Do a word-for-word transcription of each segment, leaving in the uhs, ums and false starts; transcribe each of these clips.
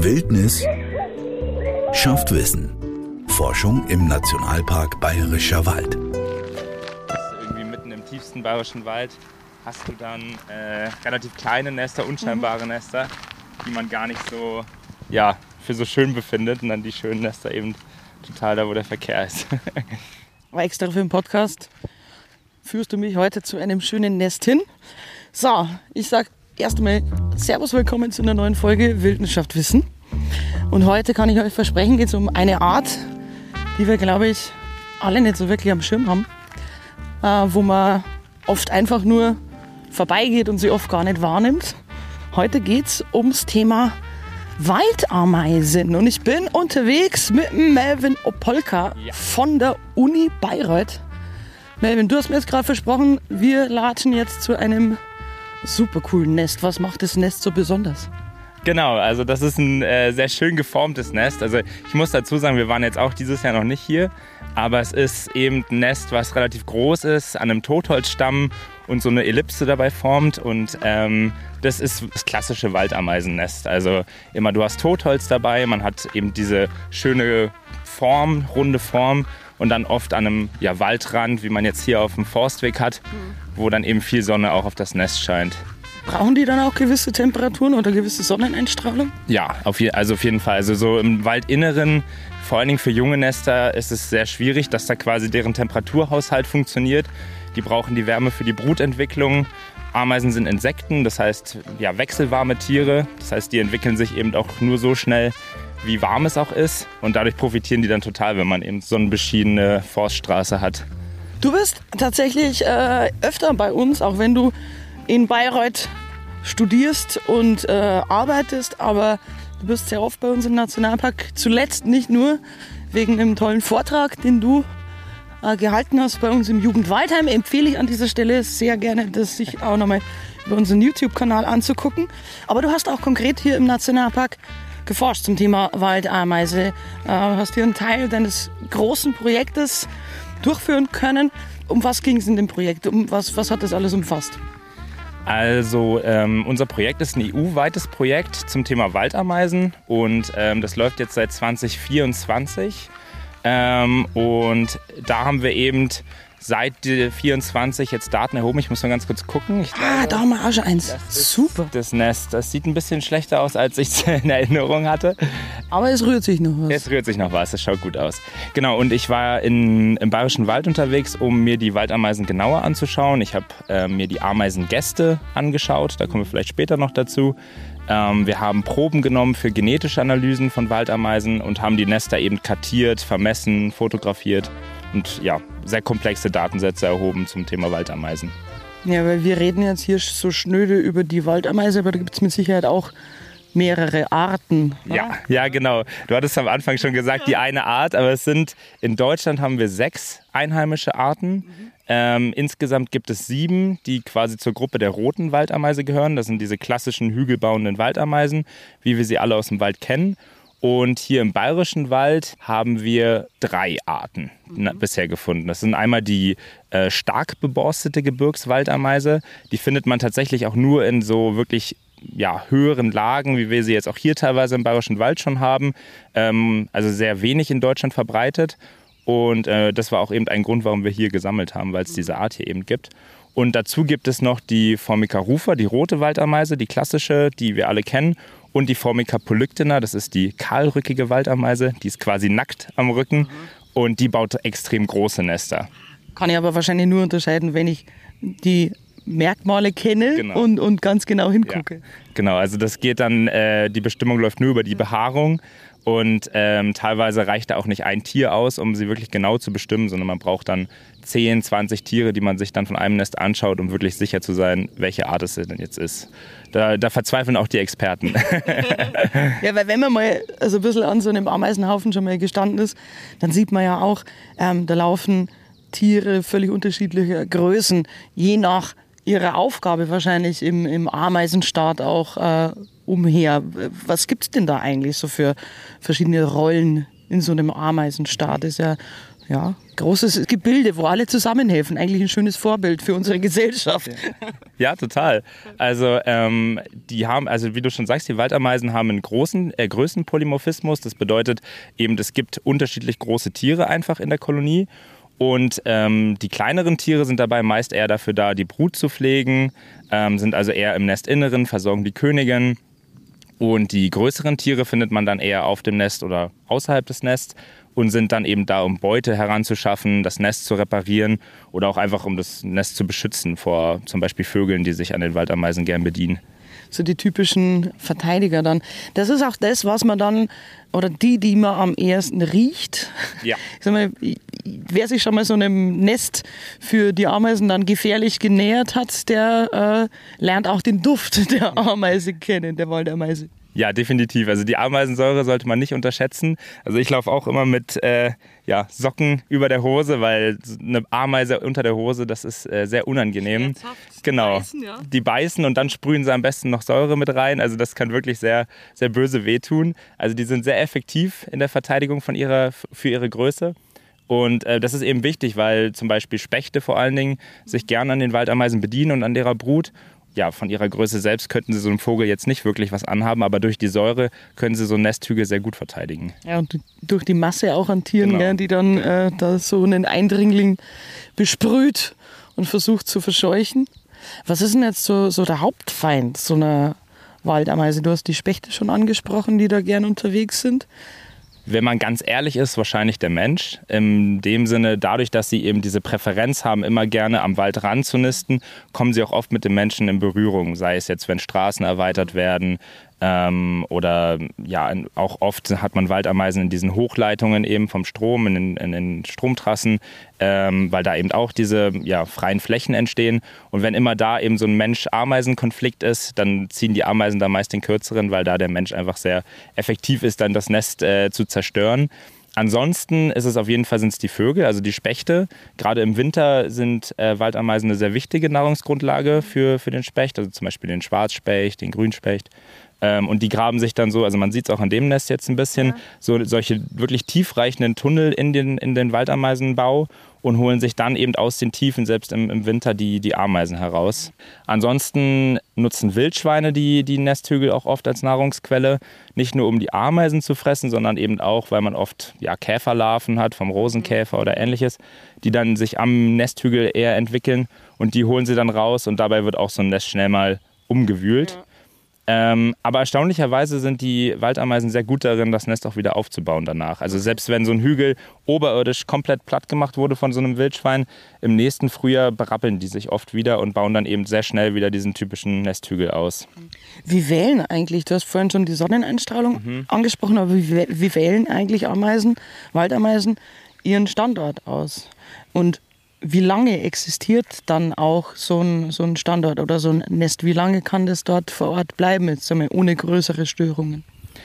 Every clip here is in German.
Wildnis schafft Wissen. Forschung im Nationalpark Bayerischer Wald. Irgendwie mitten im tiefsten bayerischen Wald hast du dann äh, relativ kleine Nester, unscheinbare Nester, die man gar nicht so ja, für so schön befindet. Und dann die schönen Nester eben total da, wo der Verkehr ist. Aber extra für den Podcast führst du mich heute zu einem schönen Nest hin. So, ich sag erst einmal Servus, willkommen zu einer neuen Folge Wildnis schafft Wissen. Und heute kann ich euch versprechen, geht es um eine Art, die wir, glaube ich, alle nicht so wirklich am Schirm haben. Äh, wo man oft einfach nur vorbeigeht und sie oft gar nicht wahrnimmt. Heute geht es ums Thema Waldameisen. Und ich bin unterwegs mit dem Melvin Opolka Ja. von der Uni Bayreuth. Melvin, du hast mir jetzt gerade versprochen, wir latschen jetzt zu einem super coolen Nest. Was macht das Nest so besonders? Genau, also das ist ein äh, sehr schön geformtes Nest. Also ich muss dazu sagen, wir waren jetzt auch dieses Jahr noch nicht hier, aber es ist eben ein Nest, was relativ groß ist, an einem Totholzstamm und so eine Ellipse dabei formt. Und ähm, das ist das klassische Waldameisennest. Also immer, du hast Totholz dabei, man hat eben diese schöne Form, runde Form und dann oft an einem ja, Waldrand, wie man jetzt hier auf dem Forstweg hat, wo dann eben viel Sonne auch auf das Nest scheint. Brauchen die dann auch gewisse Temperaturen oder gewisse Sonneneinstrahlung? Ja, auf, je, also auf jeden Fall. Also so im Waldinneren, vor allen Dingen für junge Nester, ist es sehr schwierig, dass da quasi deren Temperaturhaushalt funktioniert. Die brauchen die Wärme für die Brutentwicklung. Ameisen sind Insekten, das heißt ja, wechselwarme Tiere. Das heißt, die entwickeln sich eben auch nur so schnell, wie warm es auch ist. Und dadurch profitieren die dann total, wenn man eben so eine beschiedene Forststraße hat. Du bist tatsächlich äh, öfter bei uns, auch wenn du in Bayreuth studierst und äh, arbeitest, aber du bist sehr oft bei uns im Nationalpark. Zuletzt nicht nur wegen einem tollen Vortrag, den du äh, gehalten hast bei uns im Jugendwaldheim. Empfehle ich an dieser Stelle sehr gerne, das sich auch nochmal über unseren YouTube-Kanal anzugucken. Aber du hast auch konkret hier im Nationalpark geforscht zum Thema Waldameise. Äh, hast hier einen Teil deines großen Projektes durchführen können. Um was ging es in dem Projekt? Um was, was hat das alles umfasst? Also ähm, unser Projekt ist ein E U-weites Projekt zum Thema Waldameisen und ähm, das läuft jetzt seit zwanzig vierundzwanzig ähm, und da haben wir eben seit vierundzwanzig jetzt Daten erhoben. Ich muss mal ganz kurz gucken. Ich Ah, glaube, da haben wir auch schon eins. das ist Super. Das Nest, das sieht ein bisschen schlechter aus, als ich es in Erinnerung hatte. Aber es rührt sich noch was. Jetzt rührt sich noch was, das schaut gut aus. Genau, und ich war in, im Bayerischen Wald unterwegs, um mir die Waldameisen genauer anzuschauen. Ich habe äh, mir die Ameisengäste angeschaut, da kommen wir vielleicht später noch dazu. Ähm, wir haben Proben genommen für genetische Analysen von Waldameisen und haben die Nester eben kartiert, vermessen, fotografiert und ja, sehr komplexe Datensätze erhoben zum Thema Waldameisen. Ja, weil wir reden jetzt hier so schnöde über die Waldameise, aber da gibt es mit Sicherheit auch mehrere Arten. Ja, ja, genau. Du hattest am Anfang schon gesagt, die eine Art, aber es sind, in Deutschland haben wir sechs einheimische Arten. Mhm. Ähm, insgesamt gibt es sieben, die quasi zur Gruppe der roten Waldameise gehören. Das sind diese klassischen hügelbauenden Waldameisen, wie wir sie alle aus dem Wald kennen. Und hier im Bayerischen Wald haben wir drei Arten mhm. bisher gefunden. Das sind einmal die äh, stark beborstete Gebirgswaldameise. Die findet man tatsächlich auch nur in so wirklich ja, höheren Lagen, wie wir sie jetzt auch hier teilweise im Bayerischen Wald schon haben. Ähm, also sehr wenig in Deutschland verbreitet. Und äh, das war auch eben ein Grund, warum wir hier gesammelt haben, weil es diese Art hier eben gibt. Und dazu gibt es noch die Formica rufa, die rote Waldameise, die klassische, die wir alle kennen. Und die Formica polyctena, das ist die kahlrückige Waldameise, die ist quasi nackt am Rücken mhm. und die baut extrem große Nester. Kann ich aber wahrscheinlich nur unterscheiden, wenn ich die Merkmale kenne genau. und, und ganz genau hingucke. Ja. Genau, also das geht dann, äh, die Bestimmung läuft nur über die Behaarung und ähm, teilweise reicht da auch nicht ein Tier aus, um sie wirklich genau zu bestimmen, sondern man braucht dann zehn, zwanzig Tiere, die man sich dann von einem Nest anschaut, um wirklich sicher zu sein, welche Art es denn jetzt ist. Da, da verzweifeln auch die Experten. Ja, weil wenn man mal also ein bisschen an so einem Ameisenhaufen schon mal gestanden ist, dann sieht man ja auch, ähm, da laufen Tiere völlig unterschiedlicher Größen, je nach ihrer Aufgabe wahrscheinlich im, im Ameisenstaat auch äh, umher. Was gibt es denn da eigentlich so für verschiedene Rollen in so einem Ameisenstaat? Ist ja, ja, großes Gebilde, wo alle zusammenhelfen. Eigentlich ein schönes Vorbild für unsere Gesellschaft. Ja, total. Also ähm, die haben, also wie du schon sagst, die Waldameisen haben einen großen äh, Größenpolymorphismus. Das bedeutet eben, es gibt unterschiedlich große Tiere einfach in der Kolonie. Und ähm, die kleineren Tiere sind dabei meist eher dafür da, die Brut zu pflegen, ähm, sind also eher im Nestinneren, versorgen die Königin. Und die größeren Tiere findet man dann eher auf dem Nest oder außerhalb des Nests und sind dann eben da, um Beute heranzuschaffen, das Nest zu reparieren oder auch einfach, um das Nest zu beschützen vor zum Beispiel Vögeln, die sich an den Waldameisen gern bedienen. So die typischen Verteidiger dann. Das ist auch das, was man dann, oder die, die man am ehesten riecht. Ja. Ich sag mal, wer sich schon mal so einem Nest für die Ameisen dann gefährlich genähert hat, der äh, lernt auch den Duft der Ameise kennen, der Waldameise. Ja, definitiv. Also die Ameisensäure sollte man nicht unterschätzen. Also ich laufe auch immer mit äh, ja, Socken über der Hose, weil eine Ameise unter der Hose, das ist äh, sehr unangenehm. Genau. Beißen, ja. Die beißen und dann sprühen sie am besten noch Säure mit rein. Also das kann wirklich sehr, sehr böse wehtun. Also die sind sehr effektiv in der Verteidigung von ihrer, für ihre Größe. Und äh, das ist eben wichtig, weil zum Beispiel Spechte vor allen Dingen sich gerne an den Waldameisen bedienen und an ihrer Brut. Ja, von ihrer Größe selbst könnten sie so einem Vogel jetzt nicht wirklich was anhaben, aber durch die Säure können sie so einen Nesthügel sehr gut verteidigen. Ja, und durch die Masse auch an Tieren, genau. Gell, die dann äh, da so einen Eindringling besprüht und versucht zu verscheuchen. Was ist denn jetzt so, so der Hauptfeind so einer Waldameise? Du hast die Spechte schon angesprochen, die da gern unterwegs sind. Wenn man ganz ehrlich ist, wahrscheinlich der Mensch. In dem Sinne, dadurch, dass sie eben diese Präferenz haben, immer gerne am Waldrand zu nisten, kommen sie auch oft mit den Menschen in Berührung. Sei es jetzt, wenn Straßen erweitert werden ähm, oder ja, auch oft hat man Waldameisen in diesen Hochleitungen eben vom Strom, in den, in den Stromtrassen, ähm, weil da eben auch diese ja, freien Flächen entstehen. Und wenn immer da eben so ein Mensch-Ameisen-Konflikt ist, dann ziehen die Ameisen da meist den kürzeren, weil da der Mensch einfach sehr effektiv ist, dann das Nest äh, zu zerstören. Ansonsten ist es auf jeden Fall sind's die Vögel, also die Spechte. Gerade im Winter sind äh, Waldameisen eine sehr wichtige Nahrungsgrundlage für, für den Specht, also zum Beispiel den Schwarzspecht, den Grünspecht. Ähm, und die graben sich dann so, also man sieht es auch an dem Nest jetzt ein bisschen, ja. so solche wirklich tiefreichenden Tunnel in den, in den Waldameisenbau und holen sich dann eben aus den Tiefen, selbst im, im Winter, die, die Ameisen heraus. Ansonsten nutzen Wildschweine die, die Nesthügel auch oft als Nahrungsquelle. Nicht nur um die Ameisen zu fressen, sondern eben auch, weil man oft ja, Käferlarven hat, vom Rosenkäfer oder ähnliches, die dann sich am Nesthügel eher entwickeln und die holen sie dann raus und dabei wird auch so ein Nest schnell mal umgewühlt. Ja. Ähm, aber erstaunlicherweise sind die Waldameisen sehr gut darin, das Nest auch wieder aufzubauen danach. Also selbst wenn so ein Hügel oberirdisch komplett platt gemacht wurde von so einem Wildschwein, im nächsten Frühjahr berappeln die sich oft wieder und bauen dann eben sehr schnell wieder diesen typischen Nesthügel aus. Wie wählen eigentlich, du hast vorhin schon die Sonneneinstrahlung mhm. angesprochen, aber wie, wie wählen eigentlich Ameisen, Waldameisen ihren Standort aus? Und wie lange existiert dann auch so ein, so ein Standort oder so ein Nest? Wie lange kann das dort vor Ort bleiben, jetzt sagen wir, ohne größere Störungen?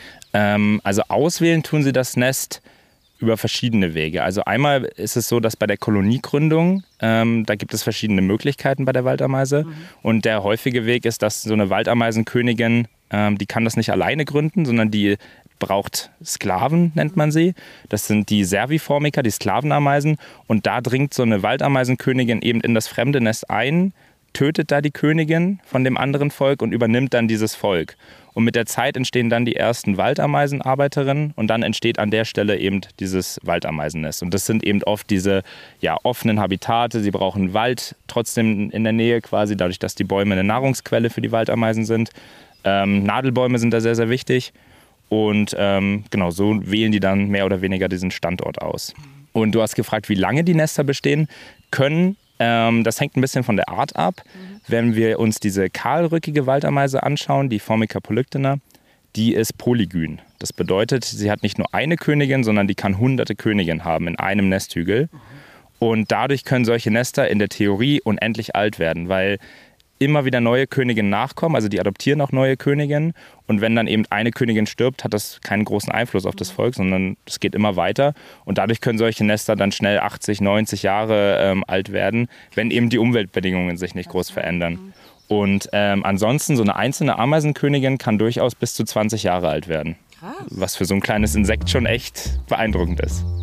Ähm, also auswählen tun sie das Nest über verschiedene Wege. Also einmal ist es so, dass bei der Koloniegründung, ähm, da gibt es verschiedene Möglichkeiten bei der Waldameise. Mhm. Und der häufige Weg ist, dass so eine Waldameisenkönigin, ähm, die kann das nicht alleine gründen, sondern die braucht Sklaven, nennt man sie. Das sind die Serviformica, die Sklavenameisen. Und da dringt so eine Waldameisenkönigin eben in das fremde Nest ein, tötet da die Königin von dem anderen Volk und übernimmt dann dieses Volk. Und mit der Zeit entstehen dann die ersten Waldameisenarbeiterinnen und dann entsteht an der Stelle eben dieses Waldameisennest. Und das sind eben oft diese ja, offenen Habitate. Sie brauchen Wald trotzdem in der Nähe quasi, dadurch, dass die Bäume eine Nahrungsquelle für die Waldameisen sind. Ähm, Nadelbäume sind da sehr, sehr wichtig. Und ähm, genau, so wählen die dann mehr oder weniger diesen Standort aus. Und du hast gefragt, wie lange die Nester bestehen können. Ähm, das hängt ein bisschen von der Art ab. Mhm. Wenn wir uns diese kahlrückige Waldameise anschauen, die Formica polyctena, die ist polygyn. Das bedeutet, sie hat nicht nur eine Königin, sondern die kann hunderte Königinnen haben in einem Nesthügel. Mhm. Und dadurch können solche Nester in der Theorie unendlich alt werden, weil immer wieder neue Königinnen nachkommen, also die adoptieren auch neue Königinnen. Und wenn dann eben eine Königin stirbt, hat das keinen großen Einfluss auf das Volk, sondern es geht immer weiter. Und dadurch können solche Nester dann schnell achtzig, neunzig Jahre ähm, alt werden, wenn eben die Umweltbedingungen sich nicht groß verändern. Und ähm, ansonsten, so eine einzelne Ameisenkönigin kann durchaus bis zu zwanzig Jahre alt werden. Krass. Was für so ein kleines Insekt schon echt beeindruckend ist.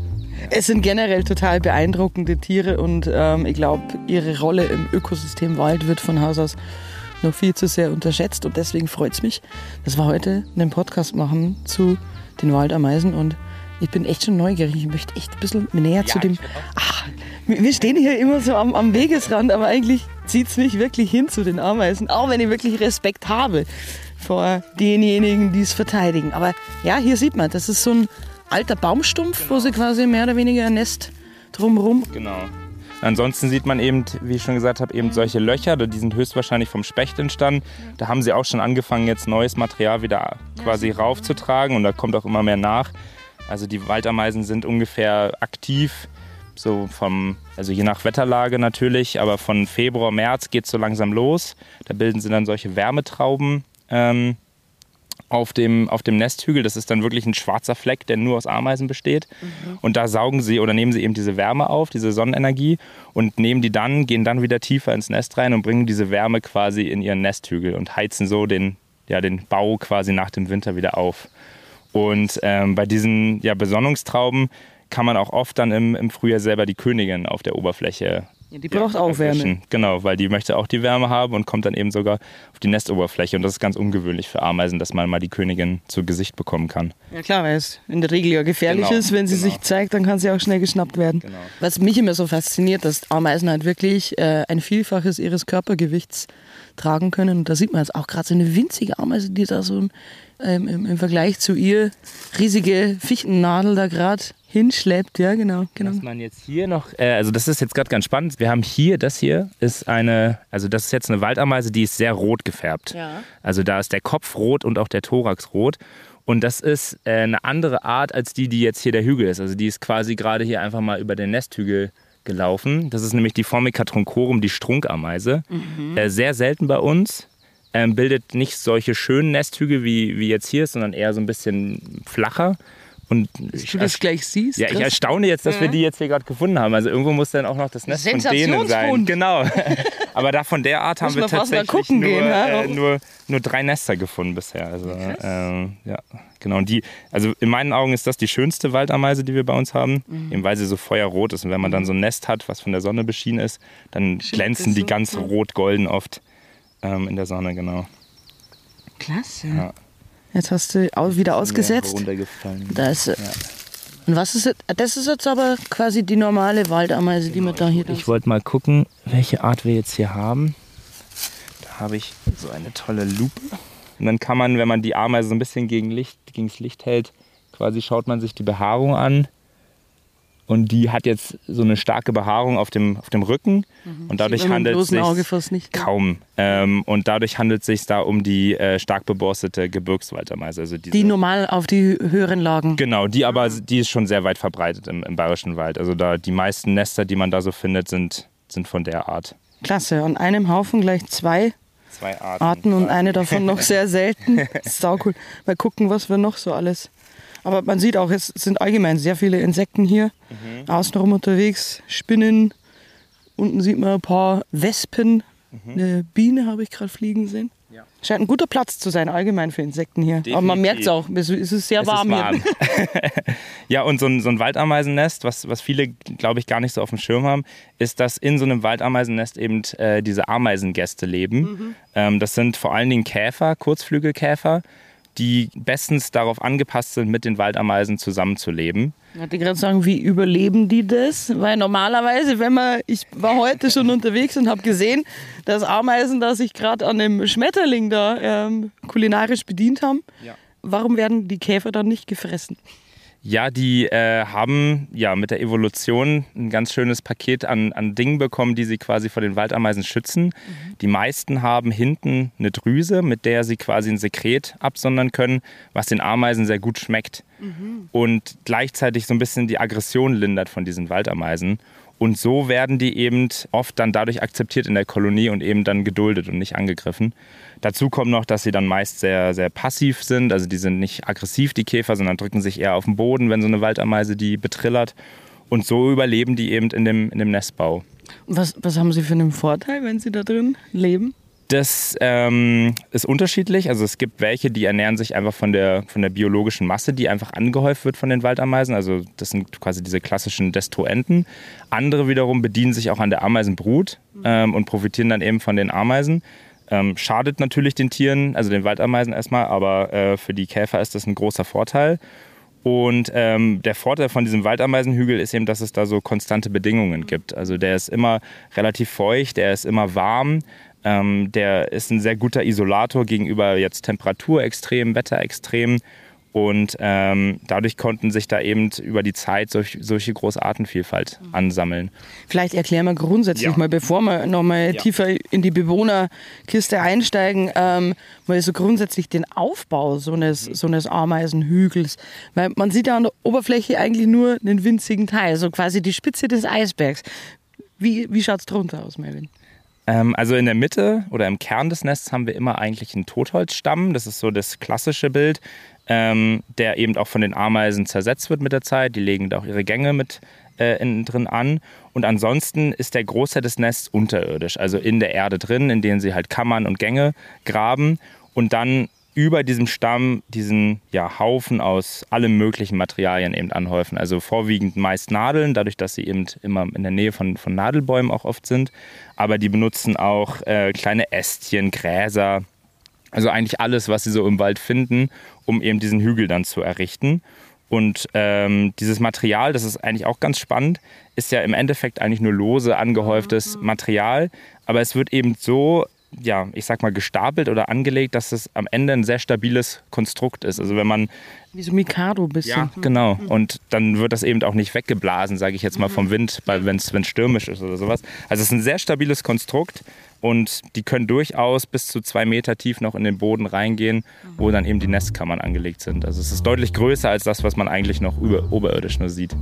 Es sind generell total beeindruckende Tiere und ähm, ich glaube, ihre Rolle im Ökosystem Wald wird von Haus aus noch viel zu sehr unterschätzt. Und deswegen freut es mich, dass wir heute einen Podcast machen zu den Waldameisen. Und ich bin echt schon neugierig. Ich möchte echt ein bisschen näher ja, zu dem... Ach, wir stehen hier immer so am, am Wegesrand, aber eigentlich zieht es mich wirklich hin zu den Ameisen. Auch wenn ich wirklich Respekt habe vor denjenigen, die es verteidigen. Aber ja, hier sieht man, das ist so ein alter Baumstumpf, genau, wo sie quasi mehr oder weniger ein Nest drumherum... Genau. Ansonsten sieht man eben, wie ich schon gesagt habe, eben solche Löcher, die sind höchstwahrscheinlich vom Specht entstanden. Da haben sie auch schon angefangen, jetzt neues Material wieder quasi raufzutragen und da kommt auch immer mehr nach. Also die Waldameisen sind ungefähr aktiv, so vom, also je nach Wetterlage natürlich, aber von Februar, März geht es so langsam los. Da bilden sie dann solche Wärmetrauben ähm, auf dem, auf dem Nesthügel. Das ist dann wirklich ein schwarzer Fleck, der nur aus Ameisen besteht. Mhm. Und da saugen sie oder nehmen sie eben diese Wärme auf, diese Sonnenenergie und nehmen die dann, gehen dann wieder tiefer ins Nest rein und bringen diese Wärme quasi in ihren Nesthügel und heizen so den, ja, den Bau quasi nach dem Winter wieder auf. Und ähm, bei diesen ja, Besonnungstrauben kann man auch oft dann im, im Frühjahr selber die Königin auf der Oberfläche. Ja, die braucht ja auch Wärme. Genau, weil die möchte auch die Wärme haben und kommt dann eben sogar auf die Nestoberfläche. Und das ist ganz ungewöhnlich für Ameisen, dass man mal die Königin zu Gesicht bekommen kann. Ja klar, weil es in der Regel ja gefährlich genau, ist. Wenn sie genau. sich zeigt, dann kann sie auch schnell geschnappt werden. Genau. Was mich immer so fasziniert, dass Ameisen halt wirklich äh, ein Vielfaches ihres Körpergewichts tragen können. Und da sieht man jetzt auch gerade so eine winzige Ameise, die da so ähm, im, im Vergleich zu ihr riesige Fichtennadel da gerade hinschleppt. Ja, genau, genau. Was man jetzt hier noch, äh, also das ist jetzt gerade ganz spannend. Wir haben hier, das hier ist eine, also das ist jetzt eine Waldameise, die ist sehr rot gefärbt. Ja. Also da ist der Kopf rot und auch der Thorax rot. Und das ist äh, eine andere Art als die, die jetzt hier der Hügel ist. Also die ist quasi gerade hier einfach mal über den Nesthügel gelaufen. Das ist nämlich die Formica truncorum, die Strunkameise. Mhm. Äh, sehr selten bei uns. Ähm, bildet nicht solche schönen Nesthügel wie, wie jetzt hier ist, sondern eher so ein bisschen flacher. Und dass du das gleich siehst. Ja, ich erstaune jetzt, dass ja. wir die jetzt hier gerade gefunden haben. Also irgendwo muss dann auch noch das Nest von denen sein. Genau. Aber da von der Art haben wir tatsächlich nur, gehen, äh, nur, nur drei Nester gefunden bisher. Also, ähm, ja, genau. Und die, also in meinen Augen ist das die schönste Waldameise, die wir bei uns haben, mhm. eben weil sie so feuerrot ist. Und wenn man dann so ein Nest hat, was von der Sonne beschienen ist, dann Schick glänzen die so ganz rot-golden oft ähm, in der Sonne, genau. Klasse. Ja. Jetzt hast du auch wieder ausgesetzt. Da ist, ja. Und was ist das? Das ist jetzt aber quasi die normale Waldameise, genau, die man da hier... Ich wollte mal gucken, welche Art wir jetzt hier haben. Da habe ich so eine tolle Lupe. Und dann kann man, wenn man die Ameise so ein bisschen gegen Licht, gegen das Licht hält, quasi schaut man sich die Behaarung an. Und die hat jetzt so eine starke Behaarung auf dem, auf dem Rücken. Mhm. Und dadurch handelt es sich nicht, kaum. Ähm, und dadurch handelt es sich da um die äh, stark beborstete Gebirgswaldameise. Also diese, die normal auf die höheren Lagen. Genau, die aber die ist schon sehr weit verbreitet im, im Bayerischen Wald. Also da die meisten Nester, die man da so findet, sind, sind von der Art. Klasse, an einem Haufen gleich zwei, zwei Arten, Arten und eine davon noch sehr selten. Sau cool. Mal gucken, was wir noch so alles... Aber man sieht auch, es sind allgemein sehr viele Insekten hier. Mhm. Außenrum unterwegs, Spinnen. Unten sieht man ein paar Wespen. Mhm. Eine Biene habe ich gerade fliegen sehen. Ja. Scheint ein guter Platz zu sein, allgemein für Insekten hier. Definitiv. Aber man merkt es auch, es ist sehr es warm, ist warm hier. Ja, und so ein, so ein Waldameisennest, was, was viele, glaube ich, gar nicht so auf dem Schirm haben, ist, dass in so einem Waldameisennest eben äh, diese Ameisengäste leben. Mhm. Ähm, das sind vor allen Dingen Käfer, Kurzflügelkäfer, die bestens darauf angepasst sind, mit den Waldameisen zusammenzuleben. Ich wollte gerade sagen, wie überleben die das? Weil normalerweise, wenn man, ich war heute schon unterwegs und habe gesehen, dass Ameisen da sich gerade an dem Schmetterling da ähm, kulinarisch bedient haben. Ja. Warum werden die Käfer dann nicht gefressen? Ja, die äh, haben ja mit der Evolution ein ganz schönes Paket an, an Dingen bekommen, die sie quasi vor den Waldameisen schützen. Mhm. Die meisten haben hinten eine Drüse, mit der sie quasi ein Sekret absondern können, was den Ameisen sehr gut schmeckt. Mhm. Und gleichzeitig so ein bisschen die Aggression lindert von diesen Waldameisen. Und so werden die eben oft dann dadurch akzeptiert in der Kolonie und eben dann geduldet und nicht angegriffen. Dazu kommt noch, dass sie dann meist sehr, sehr passiv sind. Also die sind nicht aggressiv, die Käfer, sondern drücken sich eher auf den Boden, wenn so eine Waldameise die betrillert. Und so überleben die eben in dem, in dem Nestbau. Was, was haben sie für einen Vorteil, wenn sie da drin leben? Das ähm, ist unterschiedlich. Also es gibt welche, die ernähren sich einfach von der, von der biologischen Masse, die einfach angehäuft wird von den Waldameisen. Also das sind quasi diese klassischen Destruenten. Andere wiederum bedienen sich auch an der Ameisenbrut ähm, und profitieren dann eben von den Ameisen. Ähm, schadet natürlich den Tieren, also den Waldameisen erstmal, aber äh, für die Käfer ist das ein großer Vorteil. Und ähm, der Vorteil von diesem Waldameisenhügel ist eben, dass es da so konstante Bedingungen gibt. Also der ist immer relativ feucht, der ist immer warm. Ähm, der ist ein sehr guter Isolator gegenüber jetzt Temperaturextremen, Wetterextremen. Und ähm, dadurch konnten sich da eben über die Zeit solch, solche große Artenvielfalt ansammeln. Vielleicht erklären wir grundsätzlich ja. mal, bevor wir nochmal ja. tiefer in die Bewohnerkiste einsteigen, ähm, mal so grundsätzlich den Aufbau so eines, mhm. so eines Ameisenhügels. Weil man sieht ja an der Oberfläche eigentlich nur einen winzigen Teil, so quasi die Spitze des Eisbergs. Wie, wie schaut es drunter aus, Melvin? Ähm, also in der Mitte oder im Kern des Nests haben wir immer eigentlich einen Totholzstamm. Das ist so das klassische Bild. Ähm, der eben auch von den Ameisen zersetzt wird mit der Zeit. Die legen da auch ihre Gänge mit äh, innen drin an. Und ansonsten ist der Großteil des Nests unterirdisch, also in der Erde drin, in denen sie halt Kammern und Gänge graben und dann über diesem Stamm diesen ja, Haufen aus allen möglichen Materialien eben anhäufen. Also vorwiegend meist Nadeln, dadurch, dass sie eben immer in der Nähe von, von Nadelbäumen auch oft sind. Aber die benutzen auch äh, kleine Ästchen, Gräser, also eigentlich alles, was sie so im Wald finden, um eben diesen Hügel dann zu errichten. Und ähm, dieses Material, das ist eigentlich auch ganz spannend, ist ja im Endeffekt eigentlich nur lose angehäuftes Material. Aber es wird eben so, ja, ich sag mal, gestapelt oder angelegt, dass es am Ende ein sehr stabiles Konstrukt ist. Also wenn man wie so Mikado ein bisschen. Ja, genau. Und dann wird das eben auch nicht weggeblasen, sage ich jetzt mal, vom Wind, wenn es stürmisch ist oder sowas. Also es ist ein sehr stabiles Konstrukt und die können durchaus bis zu zwei Meter tief noch in den Boden reingehen, wo dann eben die Nestkammern angelegt sind. Also es ist deutlich größer als das, was man eigentlich noch über, oberirdisch nur sieht.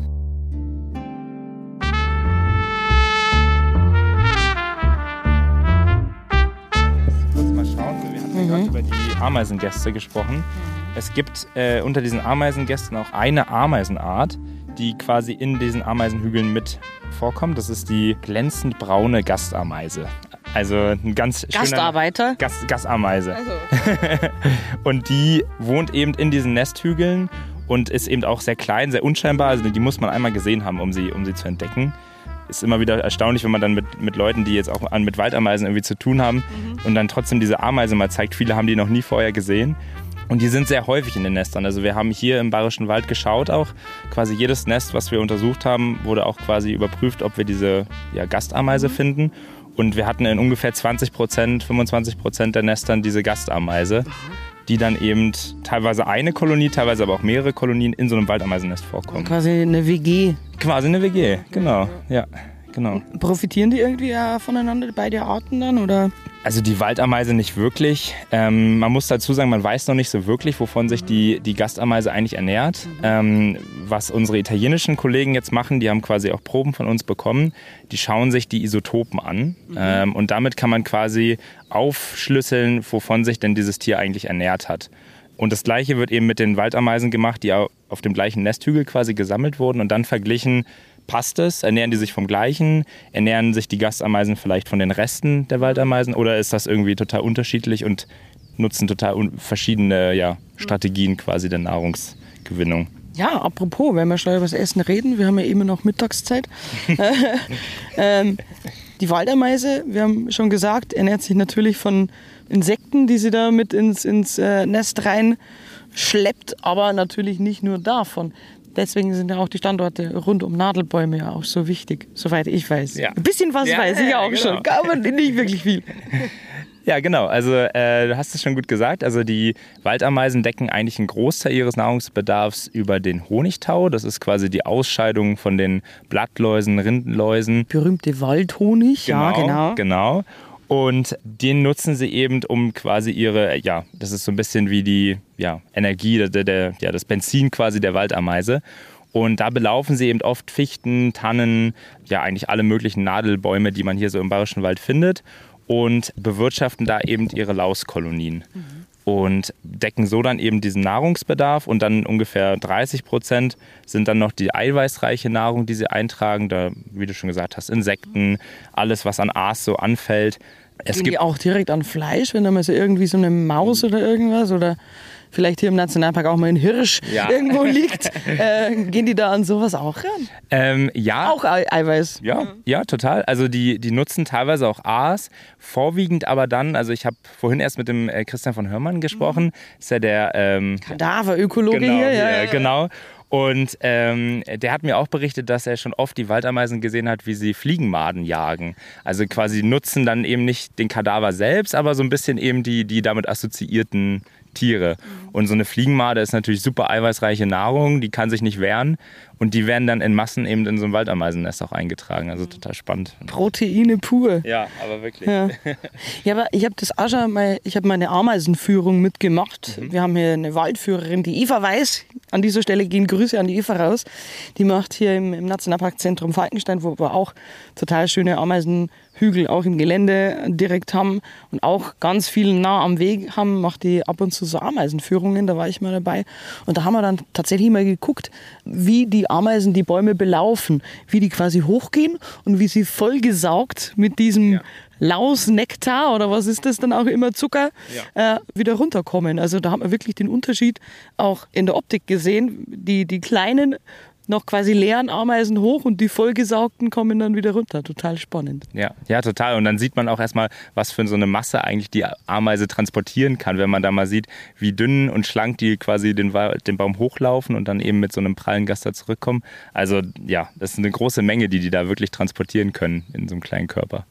Mal schauen, wir hatten ja gerade über die Ameisengäste gesprochen. Es gibt äh, unter diesen Ameisengästen auch eine Ameisenart, die quasi in diesen Ameisenhügeln mit vorkommt. Das ist die glänzend braune Gastameise. Also ein ganz schöner Gastarbeiter? Gast, Gastameise. Also. Und die wohnt eben in diesen Nesthügeln und ist eben auch sehr klein, sehr unscheinbar. Also die muss man einmal gesehen haben, um sie, um sie zu entdecken. Ist immer wieder erstaunlich, wenn man dann mit, mit Leuten, die jetzt auch an, mit Waldameisen irgendwie zu tun haben mhm. und dann trotzdem diese Ameise mal zeigt. Viele haben die noch nie vorher gesehen. Und die sind sehr häufig in den Nestern. Also wir haben hier im Bayerischen Wald geschaut auch. Quasi jedes Nest, was wir untersucht haben, wurde auch quasi überprüft, ob wir diese ja, Gastameise mhm. finden. Und wir hatten in ungefähr zwanzig Prozent, fünfundzwanzig Prozent der Nestern diese Gastameise, mhm. die dann eben teilweise eine Kolonie, teilweise aber auch mehrere Kolonien in so einem Waldameisennest vorkommen. Quasi eine W G. Quasi eine W G, genau. Ja, genau. Profitieren die irgendwie voneinander, beide Arten dann, oder? Also die Waldameise nicht wirklich. Ähm, man muss dazu sagen, man weiß noch nicht so wirklich, wovon sich die, die Gastameise eigentlich ernährt. Mhm. Ähm, was unsere italienischen Kollegen jetzt machen, die haben quasi auch Proben von uns bekommen, die schauen sich die Isotopen an. Mhm. Ähm, und damit kann man quasi aufschlüsseln, wovon sich denn dieses Tier eigentlich ernährt hat. Und das Gleiche wird eben mit den Waldameisen gemacht, die auf dem gleichen Nesthügel quasi gesammelt wurden und dann verglichen, passt es? Ernähren die sich vom Gleichen? Ernähren sich die Gastameisen vielleicht von den Resten der Waldameisen? Oder ist das irgendwie total unterschiedlich und nutzen total un- verschiedene ja, Strategien quasi der Nahrungsgewinnung? Ja, apropos, wenn wir schon über das Essen reden, wir haben ja immer noch Mittagszeit. ähm, die Waldameise, wir haben schon gesagt, ernährt sich natürlich von Insekten, die sie da mit ins, ins äh, Nest reinschleppt, aber natürlich nicht nur davon. Deswegen sind ja auch die Standorte rund um Nadelbäume ja auch so wichtig, soweit ich weiß. Ja. Ein bisschen was ja, weiß ich auch genau. schon, aber nicht wirklich viel. Ja, genau. Also äh, du hast es schon gut gesagt. Also die Waldameisen decken eigentlich einen Großteil ihres Nahrungsbedarfs über den Honigtau. Das ist quasi die Ausscheidung von den Blattläusen, Rindenläusen. Berühmte Waldhonig, genau, ja genau. Genau. Und den nutzen sie eben, um quasi ihre, ja, das ist so ein bisschen wie die ja, Energie, der, der, ja, das Benzin quasi der Waldameise. Und da belaufen sie eben oft Fichten, Tannen, ja eigentlich alle möglichen Nadelbäume, die man hier so im Bayerischen Wald findet und bewirtschaften da eben ihre Lauskolonien. Mhm. Und decken so dann eben diesen Nahrungsbedarf und dann ungefähr dreißig Prozent sind dann noch die eiweißreiche Nahrung, die sie eintragen. Da, wie du schon gesagt hast, Insekten, alles was an Aas so anfällt. Es Gehen gibt die auch direkt an Fleisch, wenn da mal so irgendwie so eine Maus oder irgendwas oder vielleicht hier im Nationalpark auch mal ein Hirsch Ja. irgendwo liegt, äh, gehen die da an sowas auch ran? ähm, ja. Auch Ei- Eiweiß. Ja, ja, total. Also die, die nutzen teilweise auch Aas, vorwiegend aber dann, also ich habe vorhin erst mit dem äh, Christian von Hörmann gesprochen, ist ja der ähm, Kadaverökologe genau, hier, ja. äh, genau. Und ähm, der hat mir auch berichtet, dass er schon oft die Waldameisen gesehen hat, wie sie Fliegenmaden jagen. Also quasi nutzen dann eben nicht den Kadaver selbst, aber so ein bisschen eben die, die damit assoziierten Tiere. Und so eine Fliegenmade ist natürlich super eiweißreiche Nahrung, die kann sich nicht wehren. Und die werden dann in Massen eben in so ein Waldameisennest auch eingetragen. Also total spannend. Proteine pur. Ja, aber wirklich. Ja, ja aber ich habe das auch schon mal, ich habe meine Ameisenführung mitgemacht. Mhm. Wir haben hier eine Waldführerin, die Eva Weiß. An dieser Stelle gehen Grüße an die Eva raus. Die macht hier im, im Nationalparkzentrum Falkenstein, wo wir auch total schöne Ameisenhügel auch im Gelände direkt haben und auch ganz viel nah am Weg haben, macht die ab und zu so Ameisenführungen. Da war ich mal dabei. Und da haben wir dann tatsächlich mal geguckt, wie die Ameisen die Bäume belaufen, wie die quasi hochgehen und wie sie vollgesaugt mit diesem Ja. Lausnektar oder was ist das dann auch immer, Zucker, Ja. äh, wieder runterkommen. Also da hat man wirklich den Unterschied auch in der Optik gesehen. Die, die kleinen, noch quasi leeren Ameisen hoch und die vollgesaugten kommen dann wieder runter. Total spannend. Ja, ja, total. Und dann sieht man auch erstmal, was für so eine Masse eigentlich die Ameise transportieren kann, wenn man da mal sieht, wie dünn und schlank die quasi den, Wa- den Baum hochlaufen und dann eben mit so einem prallen Gaster zurückkommen. Also ja, das ist eine große Menge, die die da wirklich transportieren können in so einem kleinen Körper.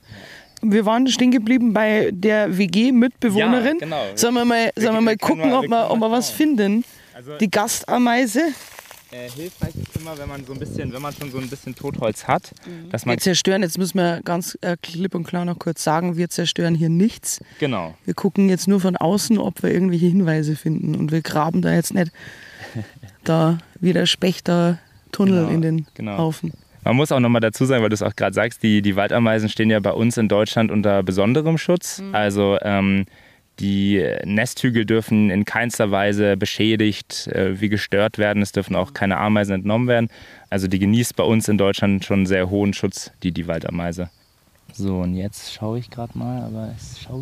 Wir waren stehen geblieben bei der W G-Mitbewohnerin. Ja, genau. Sollen wir mal, sollen wir mal wir können gucken, mal- ob wir wir, können ob wir mal was schauen. finden? Also Die Gastameise. äh, hilfreich ist immer, wenn man so ein bisschen, wenn man schon so ein bisschen Totholz hat, dass man Wir zerstören, jetzt müssen wir ganz äh, klipp und klar noch kurz sagen, wir zerstören hier nichts. genau. Wir gucken jetzt nur von außen, ob wir irgendwelche Hinweise finden. Und wir graben da jetzt nicht da wie der Spechter Tunnel Genau, in den genau. Haufen. Man muss auch nochmal dazu sagen, weil du es auch gerade sagst, die, die Waldameisen stehen ja bei uns in Deutschland unter besonderem Schutz. Also ähm, die Nesthügel dürfen in keinster Weise beschädigt äh, wie gestört werden. Es dürfen auch keine Ameisen entnommen werden. Also die genießt bei uns in Deutschland schon sehr hohen Schutz, die, die Waldameise. So, und jetzt schaue ich gerade mal, aber es schaut...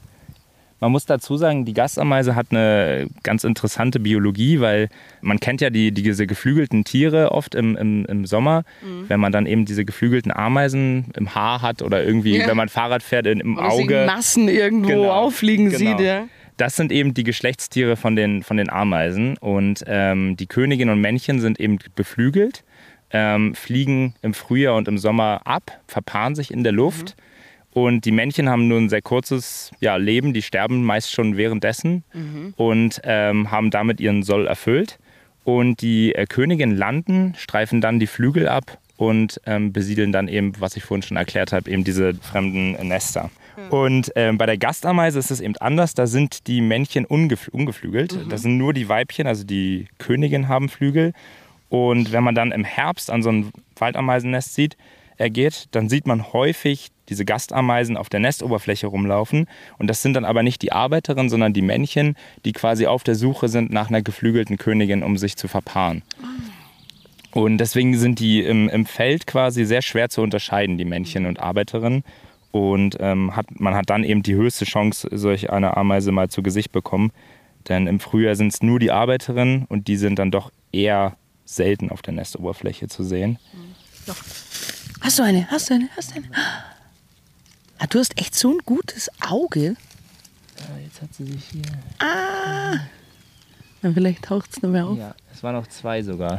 Man muss dazu sagen, die Gastameise hat eine ganz interessante Biologie, weil man kennt ja die, diese geflügelten Tiere oft im, im, im Sommer, Mhm. wenn man dann eben diese geflügelten Ameisen im Haar hat oder irgendwie, Ja. wenn man Fahrrad fährt, in, im Oder sie in Auge. Massen irgendwo Genau, auffliegen genau. sieht. Ja. Das sind eben die Geschlechtstiere von den, von den Ameisen und ähm, die Königin und Männchen sind eben beflügelt, ähm, fliegen im Frühjahr und im Sommer ab, verpaaren sich in der Luft. Mhm. Und die Männchen haben nur ein sehr kurzes ja, Leben, die sterben meist schon währenddessen mhm. und ähm, haben damit ihren Soll erfüllt. Und die äh, Königin landen, streifen dann die Flügel ab und ähm, besiedeln dann eben, was ich vorhin schon erklärt habe, eben diese fremden Nester. Mhm. Und ähm, bei der Gastameise ist es eben anders, da sind die Männchen ungefl- ungeflügelt. Mhm. Das sind nur die Weibchen, also die Königin haben Flügel. Und wenn man dann im Herbst an so ein Waldameisennest sieht, äh, geht, dann sieht man häufig diese Gastameisen auf der Nestoberfläche rumlaufen. Und das sind dann aber nicht die Arbeiterinnen, sondern die Männchen, die quasi auf der Suche sind nach einer geflügelten Königin, um sich zu verpaaren. Und deswegen sind die im, im Feld quasi sehr schwer zu unterscheiden, die Männchen und Arbeiterinnen. Und ähm, hat, man hat dann eben die höchste Chance, solch eine Ameise mal zu Gesicht bekommen. Denn im Frühjahr sind es nur die Arbeiterinnen und die sind dann doch eher selten auf der Nestoberfläche zu sehen. Doch. Hast du eine? Hast du eine? Hast du eine? Ah, du hast echt so ein gutes Auge. Ja, jetzt hat sie sich hier... Ah! Na, vielleicht taucht es noch mehr auf. Ja, es waren noch zwei sogar.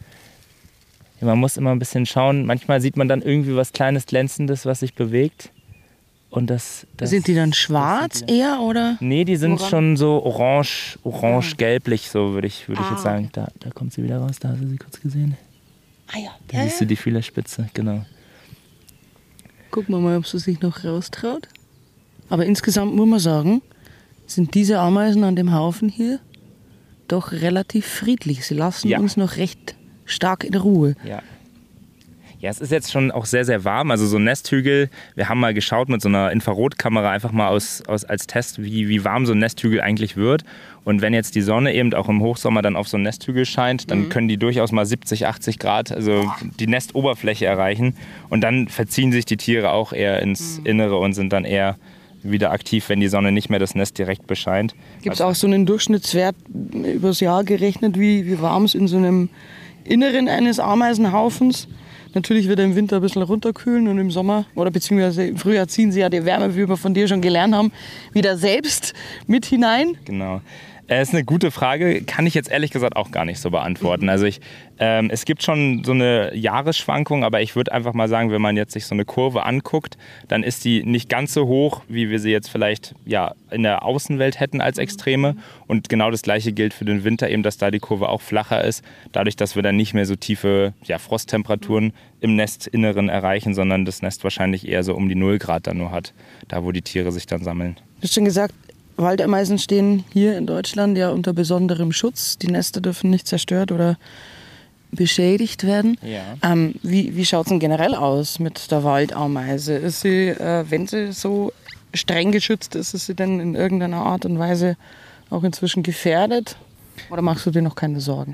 Ja, man muss immer ein bisschen schauen. Manchmal sieht man dann irgendwie was Kleines, Glänzendes, was sich bewegt. Und das, das Sind die dann schwarz die eher oder? Nee, die sind Woran? schon so orange, orange-gelblich, so würde ich, würd ich Ah, jetzt sagen. Da, da kommt sie wieder raus, da hast du sie kurz gesehen. Ah ja. Da ja, siehst ja. du die Fühlerspitze, genau. Gucken wir mal, ob sie sich noch raustraut. Aber insgesamt muss man sagen, sind diese Ameisen an dem Haufen hier doch relativ friedlich. Sie lassen Ja. uns noch recht stark in Ruhe. Ja. Ja, es ist jetzt schon auch sehr, sehr warm. Also so ein Nesthügel, wir haben mal geschaut mit so einer Infrarotkamera einfach mal aus, aus, als Test, wie, wie warm so ein Nesthügel eigentlich wird. Und wenn jetzt die Sonne eben auch im Hochsommer dann auf so einen Nesthügel scheint, dann mhm. können die durchaus mal siebzig, achtzig Grad, also die Nestoberfläche erreichen. Und dann verziehen sich die Tiere auch eher ins mhm. Innere und sind dann eher wieder aktiv, wenn die Sonne nicht mehr das Nest direkt bescheint. Gibt es auch so einen Durchschnittswert übers Jahr gerechnet, wie, wie warm es in so einem Inneren eines Ameisenhaufens? Natürlich wird er im Winter ein bisschen runterkühlen und im Sommer oder beziehungsweise im Frühjahr ziehen sie ja die Wärme, wie wir von dir schon gelernt haben, wieder selbst mit hinein. Genau. Das ist eine gute Frage, kann ich jetzt ehrlich gesagt auch gar nicht so beantworten. Also ich, ähm, es gibt schon so eine Jahresschwankung, aber ich würde einfach mal sagen, wenn man jetzt sich so eine Kurve anguckt, dann ist die nicht ganz so hoch, wie wir sie jetzt vielleicht ja, in der Außenwelt hätten als Extreme. Und genau das Gleiche gilt für den Winter eben, dass da die Kurve auch flacher ist, dadurch, dass wir dann nicht mehr so tiefe ja, Frosttemperaturen im Nestinneren erreichen, sondern das Nest wahrscheinlich eher so um die null Grad dann nur hat, da wo die Tiere sich dann sammeln. Du hast schon gesagt, Waldameisen stehen hier in Deutschland ja unter besonderem Schutz. Die Nester dürfen nicht zerstört oder beschädigt werden. Ja. Ähm, wie wie schaut es denn generell aus mit der Waldameise? Ist sie, äh, wenn sie so streng geschützt ist, ist sie denn in irgendeiner Art und Weise auch inzwischen gefährdet? Oder machst du dir noch keine Sorgen?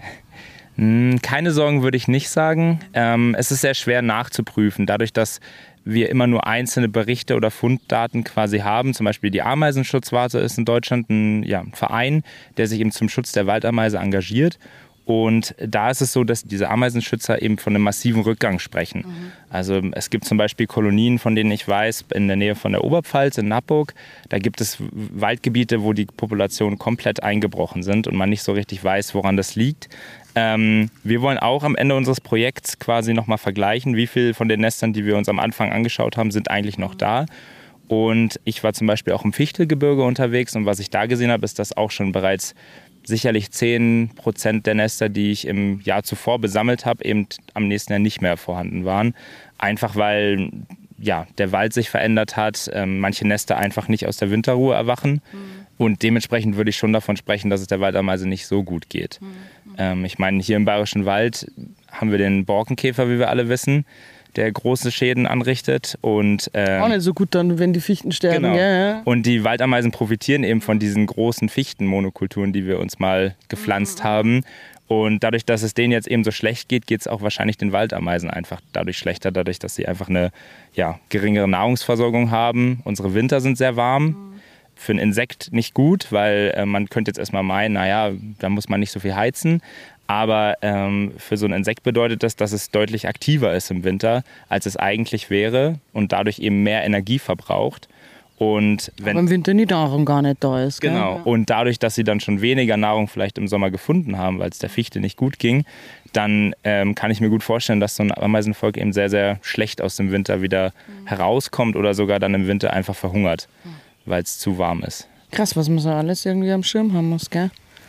Keine Sorgen würde ich nicht sagen. Ähm, es ist sehr schwer nachzuprüfen, dadurch, dass wir immer nur einzelne Berichte oder Funddaten quasi haben. Zum Beispiel die Ameisenschutzwarte ist in Deutschland ein, ja, ein Verein, der sich eben zum Schutz der Waldameise engagiert. Und da ist es so, dass diese Ameisenschützer eben von einem massiven Rückgang sprechen. Mhm. Also es gibt zum Beispiel Kolonien, von denen ich weiß, in der Nähe von der Oberpfalz, in Nappburg. Da gibt es Waldgebiete, wo die Populationen komplett eingebrochen sind und man nicht so richtig weiß, woran das liegt. Ähm, wir wollen auch am Ende unseres Projekts quasi nochmal vergleichen, wie viel von den Nestern, die wir uns am Anfang angeschaut haben, sind eigentlich noch da. Und ich war zum Beispiel auch im Fichtelgebirge unterwegs und was ich da gesehen habe, ist, dass auch schon bereits sicherlich zehn Prozent der Nester, die ich im Jahr zuvor besammelt habe, eben am nächsten Jahr nicht mehr vorhanden waren. Einfach weil ja, der Wald sich verändert hat, ähm, manche Nester einfach nicht aus der Winterruhe erwachen. Mhm. Und dementsprechend würde ich schon davon sprechen, dass es der Waldameise nicht so gut geht. Mhm. Ähm, ich meine, hier im Bayerischen Wald haben wir den Borkenkäfer, wie wir alle wissen, der große Schäden anrichtet. Und, äh, auch nicht so gut dann, wenn die Fichten sterben. Genau. Ja, ja. Und die Waldameisen profitieren eben von diesen großen Fichtenmonokulturen, die wir uns mal gepflanzt mhm. haben. Und dadurch, dass es denen jetzt eben so schlecht geht, geht es auch wahrscheinlich den Waldameisen einfach dadurch schlechter, dadurch, dass sie einfach eine ja, geringere Nahrungsversorgung haben. Unsere Winter sind sehr warm. Mhm. Für ein Insekt nicht gut, weil äh, man könnte jetzt erstmal meinen, naja, da muss man nicht so viel heizen. Aber ähm, für so ein Insekt bedeutet das, dass es deutlich aktiver ist im Winter, als es eigentlich wäre und dadurch eben mehr Energie verbraucht. Und wenn, aber im Winter die Nahrung gar nicht da ist. Genau. Gell? Und dadurch, dass sie dann schon weniger Nahrung vielleicht im Sommer gefunden haben, weil es der Fichte nicht gut ging, dann ähm, kann ich mir gut vorstellen, dass so ein Ameisenvolk eben sehr, sehr schlecht aus dem Winter wieder mhm. herauskommt oder sogar dann im Winter einfach verhungert, mhm. weil es zu warm ist. Krass, was man so alles irgendwie am Schirm haben muss, gell?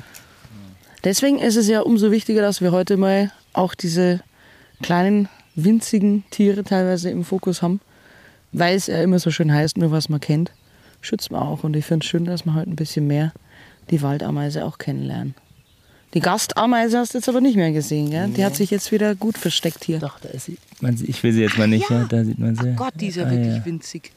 Deswegen ist es ja umso wichtiger, dass wir heute mal auch diese kleinen, winzigen Tiere teilweise im Fokus haben. Weil es ja immer so schön heißt, nur was man kennt, schützt man auch. Und ich finde es schön, dass wir heute ein bisschen mehr die Waldameise auch kennenlernen. Die Gastameise hast du jetzt aber nicht mehr gesehen, gell? Die nee. hat sich jetzt wieder gut versteckt hier. Doch, da ist sie. Man, ich will sie jetzt mal nicht, Ach ja. ja. Da sieht man sie. Oh Gott, die ist ja ah, wirklich ja. winzig.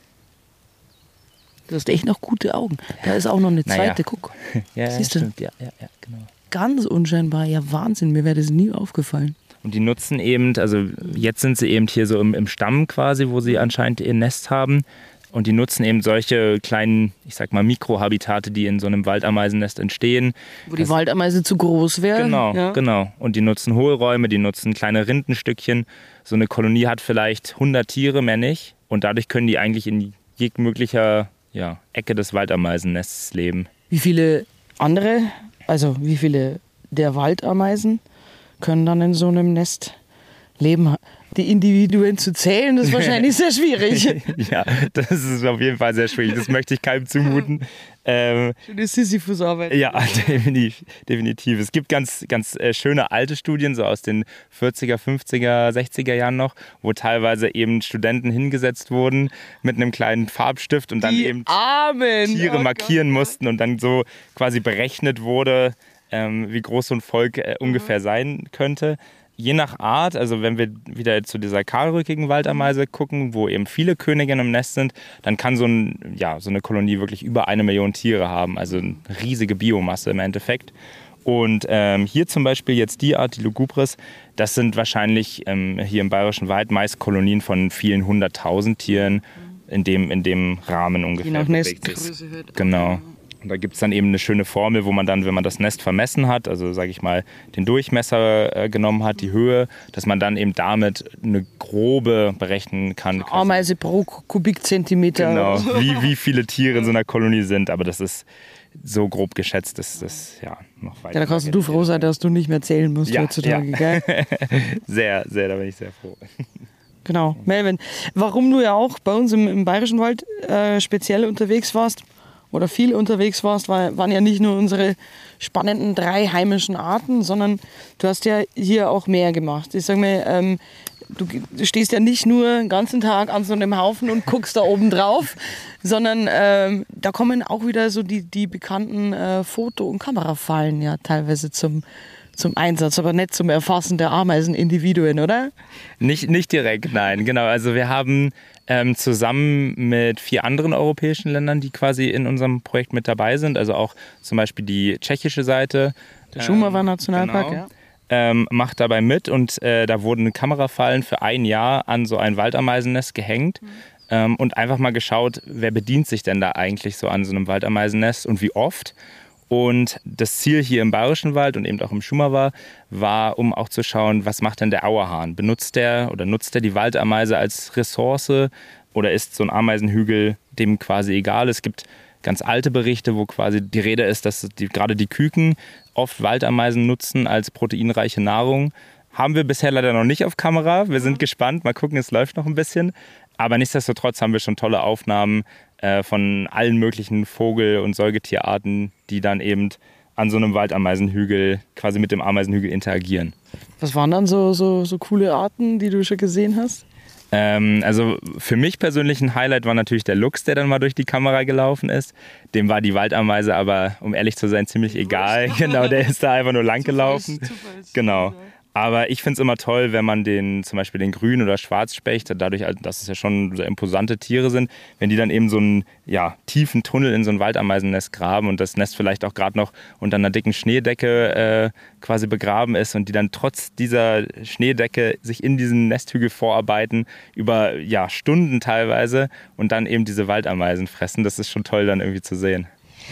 Du hast echt noch gute Augen. Da ist auch noch eine zweite, naja. guck. Ja, siehst du? stimmt. Ja, ja, ja, genau. Ganz unscheinbar, ja Wahnsinn, mir wäre das nie aufgefallen. Und die nutzen eben, also jetzt sind sie eben hier so im, im Stamm quasi, wo sie anscheinend ihr Nest haben. Und die nutzen eben solche kleinen, ich sag mal, Mikrohabitate, die in so einem Waldameisennest entstehen. Wo die das, Waldameise zu groß wäre. Genau, ja. genau. Und die nutzen Hohlräume, die nutzen kleine Rindenstückchen. So eine Kolonie hat vielleicht hundert Tiere, mehr nicht. Und dadurch können die eigentlich in jeglicher ja, Ecke des Waldameisennests leben. Wie viele andere, also wie viele der Waldameisen können dann in so einem Nest leben? Die Individuen zu zählen, ist wahrscheinlich sehr schwierig. Ja, das ist auf jeden Fall sehr schwierig. Das möchte ich keinem zumuten. Ähm, Schöne Sisyphus-Arbeit. Ja, definitiv, definitiv. Es gibt ganz, ganz äh, schöne alte Studien, so aus den vierziger, fünfziger, sechziger Jahren noch, wo teilweise eben Studenten hingesetzt wurden mit einem kleinen Farbstift und dann Die eben Armen. Tiere Oh markieren Gott. mussten und dann so quasi berechnet wurde, ähm, wie groß so ein Volk äh, ungefähr mhm. sein könnte. je nach Art, also wenn wir wieder zu dieser kahlrückigen Waldameise gucken, wo eben viele Königinnen im Nest sind, dann kann so, ein, ja, so eine Kolonie wirklich über eine Million Tiere haben, also eine riesige Biomasse im Endeffekt. Und ähm, hier zum Beispiel jetzt die Art, die Lugubris, das sind wahrscheinlich ähm, hier im Bayerischen Wald meist Kolonien von vielen hunderttausend Tieren, in dem, in dem Rahmen ungefähr. Je nach Nestgröße halt. Genau. Und da gibt es dann eben eine schöne Formel, wo man dann, wenn man das Nest vermessen hat, also sage ich mal, den Durchmesser äh, genommen hat, die Höhe, dass man dann eben damit eine grobe berechnen kann. Ameise pro Kubikzentimeter. Genau, wie, wie viele Tiere in so einer Kolonie sind. Aber das ist so grob geschätzt, dass das ja noch weiter. Ja, da kannst du froh sein, dass du nicht mehr zählen musst ja, heutzutage, ja. gell? Sehr, sehr, da bin ich sehr froh. Genau. Melvin, warum du ja auch bei uns im, im Bayerischen Wald äh, speziell unterwegs warst, oder viel unterwegs warst, war, waren ja nicht nur unsere spannenden drei heimischen Arten, sondern du hast ja hier auch mehr gemacht. Ich sag mal, ähm, du, du stehst ja nicht nur den ganzen Tag an so einem Haufen und guckst da oben drauf, sondern ähm, da kommen auch wieder so die, die bekannten äh, Foto- und Kamerafallen ja teilweise zum, zum Einsatz, aber nicht zum Erfassen der Ameisenindividuen, oder? Nicht, nicht direkt, nein. Genau, also wir haben ähm, zusammen mit vier anderen europäischen Ländern, die quasi in unserem Projekt mit dabei sind, also auch zum Beispiel die tschechische Seite. Der Šumava Nationalpark, genau, ja. Ähm, macht dabei mit und äh, da wurden Kamerafallen für ein Jahr an so ein Waldameisennest gehängt. Mhm. Ähm, und einfach mal geschaut, wer bedient sich denn da eigentlich so an so einem Waldameisennest und wie oft. Und das Ziel hier im Bayerischen Wald und eben auch im Šumava war, um auch zu schauen, was macht denn der Auerhahn? Benutzt der oder nutzt der die Waldameise als Ressource oder ist so ein Ameisenhügel dem quasi egal? Es gibt ganz alte Berichte, wo quasi die Rede ist, dass die, gerade die Küken oft Waldameisen nutzen als proteinreiche Nahrung. Haben wir bisher leider noch nicht auf Kamera. Wir sind gespannt. Mal gucken, es läuft noch ein bisschen. Aber nichtsdestotrotz haben wir schon tolle Aufnahmen äh, von allen möglichen Vogel- und Säugetierarten, die dann eben an so einem Waldameisenhügel, quasi mit dem Ameisenhügel interagieren. Was waren dann so, so, so coole Arten, die du schon gesehen hast? Ähm, also für mich persönlich ein Highlight war natürlich der Luchs, der dann mal durch die Kamera gelaufen ist. Dem war die Waldameise aber, um ehrlich zu sein, ziemlich egal. Genau, der ist da einfach nur lang gelaufen. Genau. Aber ich finde es immer toll, wenn man den, zum Beispiel den Grün- oder Schwarzspecht, dadurch, dass es ja schon so imposante Tiere sind, wenn die dann eben so einen ja, tiefen Tunnel in so ein Waldameisennest graben und das Nest vielleicht auch gerade noch unter einer dicken Schneedecke äh, quasi begraben ist und die dann trotz dieser Schneedecke sich in diesen Nesthügel vorarbeiten, über ja, Stunden teilweise und dann eben diese Waldameisen fressen. Das ist schon toll dann irgendwie zu sehen.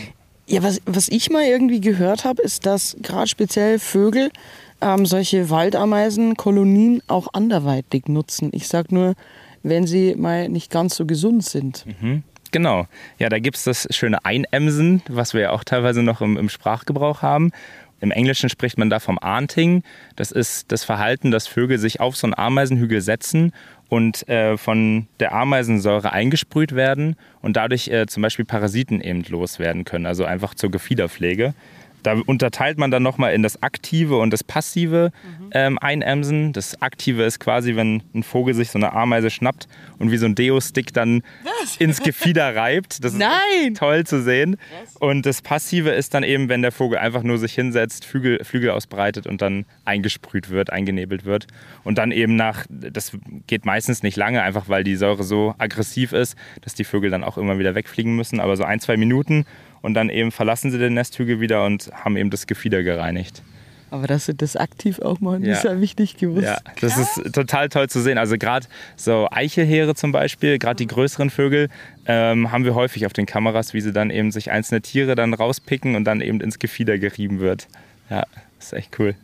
Ja, was, was ich mal irgendwie gehört habe, ist, dass gerade speziell Vögel ähm, solche Waldameisenkolonien auch anderweitig nutzen. Ich sag nur, wenn sie mal nicht ganz so gesund sind. Mhm. Genau. Ja, da gibt es das schöne Einämsen, was wir ja auch teilweise noch im, im Sprachgebrauch haben. Im Englischen spricht man da vom Aunting. Das ist das Verhalten, dass Vögel sich auf so einen Ameisenhügel setzen und äh, von der Ameisensäure eingesprüht werden und dadurch äh, zum Beispiel Parasiten eben loswerden können, also einfach zur Gefiederpflege. Da unterteilt man dann nochmal in das aktive und das passive ähm, Einämsen. Das aktive ist quasi, wenn ein Vogel sich so eine Ameise schnappt und wie so ein Deo-Stick dann Was? ins Gefieder reibt. Das ist Nein. toll zu sehen. Und das passive ist dann eben, wenn der Vogel einfach nur sich hinsetzt, Flügel, Flügel ausbreitet und dann eingesprüht wird, eingenebelt wird. Und dann eben nach, das geht meistens nicht lange, einfach weil die Säure so aggressiv ist, dass die Vögel dann auch immer wieder wegfliegen müssen. Aber so ein, zwei Minuten und dann eben verlassen sie den Nesthügel wieder und haben eben das Gefieder gereinigt. Aber dass sie das aktiv auch machen, ja. ist ja wichtig gewusst. Ja, das ist total toll zu sehen. Also gerade so Eichelheere zum Beispiel, gerade die größeren Vögel, ähm, haben wir häufig auf den Kameras, wie sie dann eben sich einzelne Tiere dann rauspicken und dann eben ins Gefieder gerieben wird. Ja, das ist echt cool.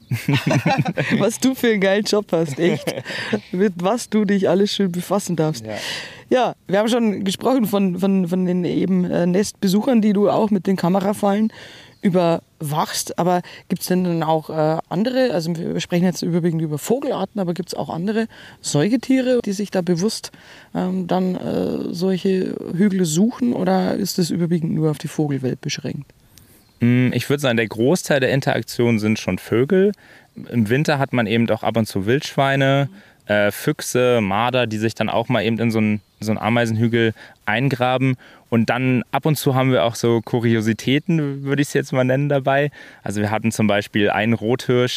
Was du für einen geilen Job hast, echt. Mit was du dich alles schön befassen darfst. Ja, ja, wir haben schon gesprochen von, von, von den eben äh, Nestbesuchern, die du auch mit den Kamerafallen überwachst. Aber gibt es denn dann auch äh, andere, also wir sprechen jetzt überwiegend über Vogelarten, aber gibt es auch andere Säugetiere, die sich da bewusst ähm, dann äh, solche Hügel suchen, oder ist das überwiegend nur auf die Vogelwelt beschränkt? Ich würde sagen, der Großteil der Interaktion sind schon Vögel. Im Winter hat man eben auch ab und zu Wildschweine, äh, Füchse, Marder, die sich dann auch mal eben in so einen, so einen Ameisenhügel eingraben. Und dann ab und zu haben wir auch so Kuriositäten, würde ich es jetzt mal nennen, dabei. Also wir hatten zum Beispiel einen Rothirsch,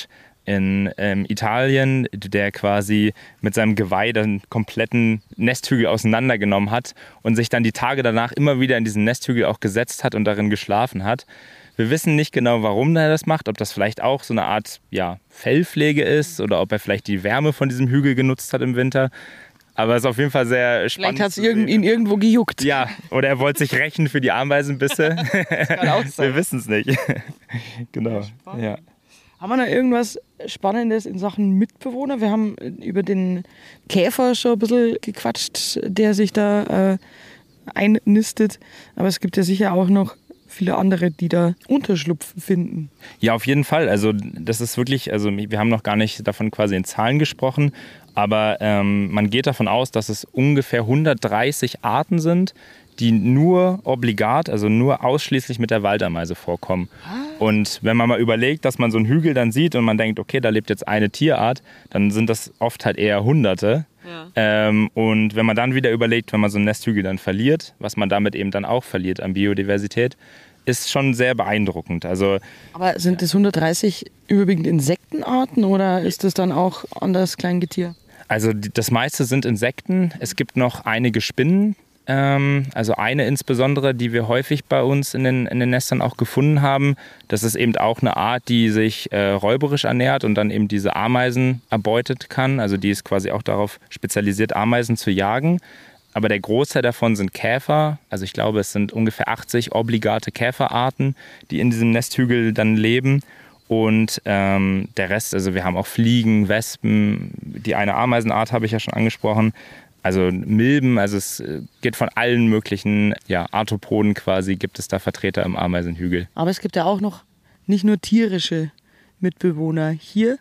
in ähm, Italien, der quasi mit seinem Geweih den kompletten Nesthügel auseinandergenommen hat und sich dann die Tage danach immer wieder in diesen Nesthügel auch gesetzt hat und darin geschlafen hat. Wir wissen nicht genau, warum er das macht, ob das vielleicht auch so eine Art ja, Fellpflege ist oder ob er vielleicht die Wärme von diesem Hügel genutzt hat im Winter. Aber es ist auf jeden Fall sehr spannend. Vielleicht hat es ihn irgendwo gejuckt. Ja, oder er wollte sich rächen für die Ameisenbisse. Das kann auch sein. Wir wissen es nicht. Genau. Ja. Haben wir noch irgendwas Spannendes in Sachen Mitbewohner? Wir haben über den Käfer schon ein bisschen gequatscht, der sich da äh, einnistet. Aber es gibt ja sicher auch noch viele andere, die da Unterschlupf finden. Ja, auf jeden Fall. Also das ist wirklich, also wir haben noch gar nicht davon quasi in Zahlen gesprochen, aber ähm, man geht davon aus, dass es ungefähr hundertdreißig Arten sind, die nur obligat, also nur ausschließlich mit der Waldameise vorkommen. Und wenn man mal überlegt, dass man so einen Hügel dann sieht und man denkt, okay, da lebt jetzt eine Tierart, dann sind das oft halt eher Hunderte. Ja. Ähm, und wenn man dann wieder überlegt, wenn man so einen Nesthügel dann verliert, was man damit eben dann auch verliert an Biodiversität, ist schon sehr beeindruckend. Also, aber sind das hundertdreißig überwiegend Insektenarten oder ist das dann auch anderes Kleingetier? Also das meiste sind Insekten. Es gibt noch einige Spinnen. Ähm, also eine insbesondere, die wir häufig bei uns in den, in den Nestern auch gefunden haben. Das ist eben auch eine Art, die sich äh, räuberisch ernährt und dann eben diese Ameisen erbeutet kann. Also die ist quasi auch darauf spezialisiert, Ameisen zu jagen. Aber der Großteil davon sind Käfer. Also ich glaube, es sind ungefähr achtzig obligate Käferarten, die in diesem Nesthügel dann leben. Und ähm, der Rest, also wir haben auch Fliegen, Wespen, die eine Ameisenart habe ich ja schon angesprochen. Also Milben, also es geht von allen möglichen ja, Arthropoden quasi, gibt es da Vertreter im Ameisenhügel. Aber es gibt ja auch noch nicht nur tierische Mitbewohner. Hier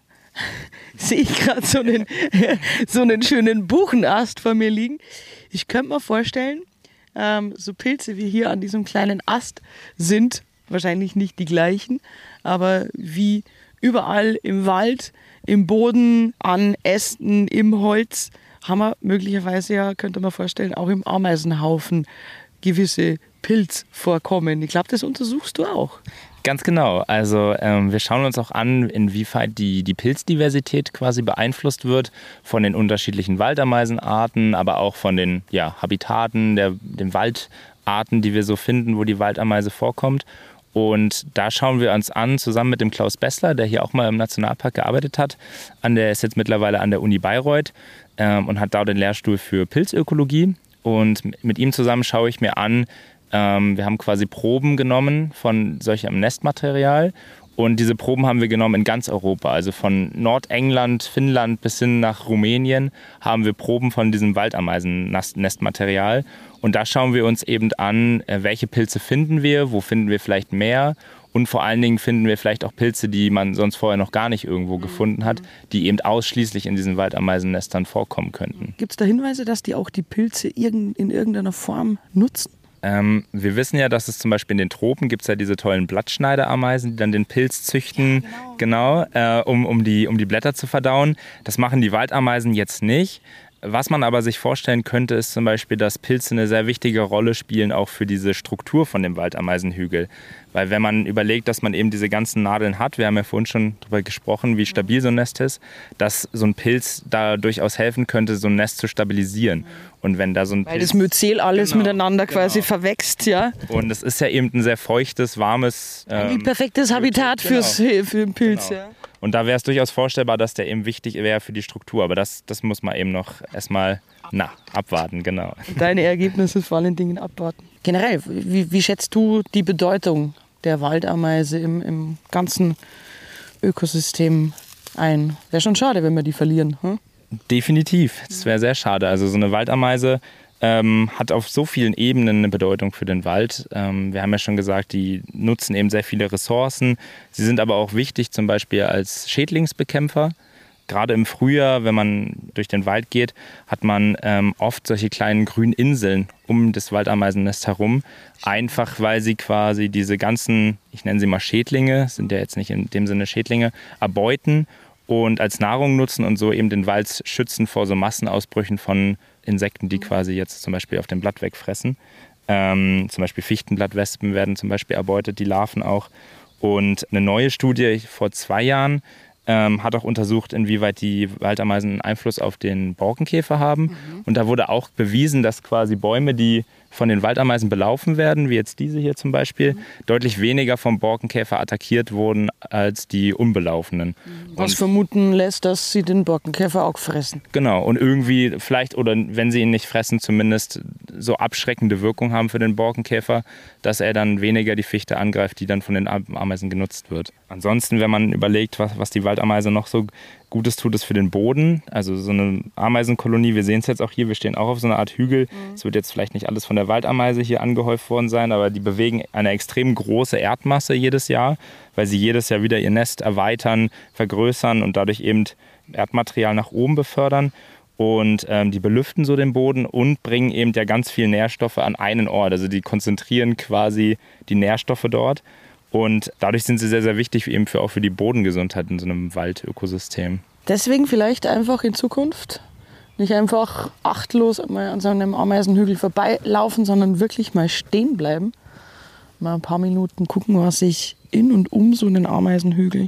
sehe ich gerade so einen, so einen schönen Buchenast vor mir liegen. Ich könnte mir vorstellen, ähm, so Pilze wie hier an diesem kleinen Ast sind wahrscheinlich nicht die gleichen, aber wie überall im Wald, im Boden, an Ästen, im Holz, haben wir möglicherweise ja, könnte man vorstellen, auch im Ameisenhaufen gewisse Pilzvorkommen. Ich glaube, das untersuchst du auch. Ganz genau. Also ähm, wir schauen uns auch an, inwieweit die, die Pilzdiversität quasi beeinflusst wird von den unterschiedlichen Waldameisenarten, aber auch von den ja, Habitaten, der, den Waldarten, die wir so finden, wo die Waldameise vorkommt. Und da schauen wir uns an, zusammen mit dem Klaus Bessler, der hier auch mal im Nationalpark gearbeitet hat. An der ist jetzt mittlerweile an der Uni Bayreuth ähm, und hat da den Lehrstuhl für Pilzökologie. Und mit ihm zusammen schaue ich mir an, ähm, wir haben quasi Proben genommen von solchem Nestmaterial. Und diese Proben haben wir genommen in ganz Europa. Also von Nordengland, Finnland bis hin nach Rumänien haben wir Proben von diesem Waldameisen-Nestmaterial. Und da schauen wir uns eben an, welche Pilze finden wir, wo finden wir vielleicht mehr. Und vor allen Dingen finden wir vielleicht auch Pilze, die man sonst vorher noch gar nicht irgendwo gefunden hat, die eben ausschließlich in diesen Waldameisennestern vorkommen könnten. Gibt es da Hinweise, dass die auch die Pilze in irgendeiner Form nutzen? Ähm, wir wissen ja, dass es zum Beispiel in den Tropen gibt es ja diese tollen Blattschneiderameisen, die dann den Pilz züchten, ja, genau, genau äh, um, um, die, um die Blätter zu verdauen. Das machen die Waldameisen jetzt nicht. Was man aber sich vorstellen könnte, ist zum Beispiel, dass Pilze eine sehr wichtige Rolle spielen, auch für diese Struktur von dem Waldameisenhügel. Weil wenn man überlegt, dass man eben diese ganzen Nadeln hat, wir haben ja vorhin schon darüber gesprochen, wie stabil so ein Nest ist, dass so ein Pilz da durchaus helfen könnte, so ein Nest zu stabilisieren. Und wenn da so ein Weil Pilz, das Myzel alles genau, miteinander quasi genau. verwächst, ja. Und es ist ja eben ein sehr feuchtes, warmes... Ähm, Ein perfektes Habitat genau. fürs, für den Pilz, Genau. ja. Und da wäre es durchaus vorstellbar, dass der eben wichtig wäre für die Struktur. Aber das, das muss man eben noch erstmal na, abwarten, genau. Deine Ergebnisse vor allen Dingen abwarten. Generell, wie, wie schätzt du die Bedeutung der Waldameise im, im ganzen Ökosystem ein? Wäre schon schade, wenn wir die verlieren. Hm? Definitiv, das wäre sehr schade. Also so eine Waldameise ähm, hat auf so vielen Ebenen eine Bedeutung für den Wald. Ähm, wir haben ja schon gesagt, die nutzen eben sehr viele Ressourcen. Sie sind aber auch wichtig zum Beispiel als Schädlingsbekämpfer. Gerade im Frühjahr, wenn man durch den Wald geht, hat man ähm, oft solche kleinen grünen Inseln um das Waldameisennest herum. Einfach weil sie quasi diese ganzen, ich nenne sie mal Schädlinge, sind ja jetzt nicht in dem Sinne Schädlinge, erbeuten und als Nahrung nutzen und so eben den Wald schützen vor so Massenausbrüchen von Insekten, die quasi jetzt zum Beispiel auf dem Blatt wegfressen. Ähm, zum Beispiel Fichtenblattwespen werden zum Beispiel erbeutet, die Larven auch. Und eine neue Studie vor zwei Jahren ähm, hat auch untersucht, inwieweit die Waldameisen einen Einfluss auf den Borkenkäfer haben. Mhm. Und da wurde auch bewiesen, dass quasi Bäume, die von den Waldameisen belaufen werden, wie jetzt diese hier zum Beispiel, mhm. deutlich weniger vom Borkenkäfer attackiert wurden als die unbelaufenen. Was und vermuten lässt, dass sie den Borkenkäfer auch fressen. Genau, und irgendwie vielleicht, oder wenn sie ihn nicht fressen, zumindest so abschreckende Wirkung haben für den Borkenkäfer, dass er dann weniger die Fichte angreift, die dann von den Ameisen genutzt wird. Ansonsten, wenn man überlegt, was, was die Waldameise noch so Gutes tut, ist für den Boden. Also so eine Ameisenkolonie, wir sehen es jetzt auch hier, wir stehen auch auf so einer Art Hügel. Es mhm. wird jetzt vielleicht nicht alles von der Waldameise hier angehäuft worden sein, aber die bewegen eine extrem große Erdmasse jedes Jahr, weil sie jedes Jahr wieder ihr Nest erweitern, vergrößern und dadurch eben Erdmaterial nach oben befördern. Und ähm, die belüften so den Boden und bringen eben ja ganz viel Nährstoffe an einen Ort. Also die konzentrieren quasi die Nährstoffe dort. Und dadurch sind sie sehr, sehr wichtig eben für, auch für die Bodengesundheit in so einem Waldökosystem. Deswegen vielleicht einfach in Zukunft nicht einfach achtlos mal an so einem Ameisenhügel vorbeilaufen, sondern wirklich mal stehen bleiben. Mal ein paar Minuten gucken, was sich in und um so einen Ameisenhügel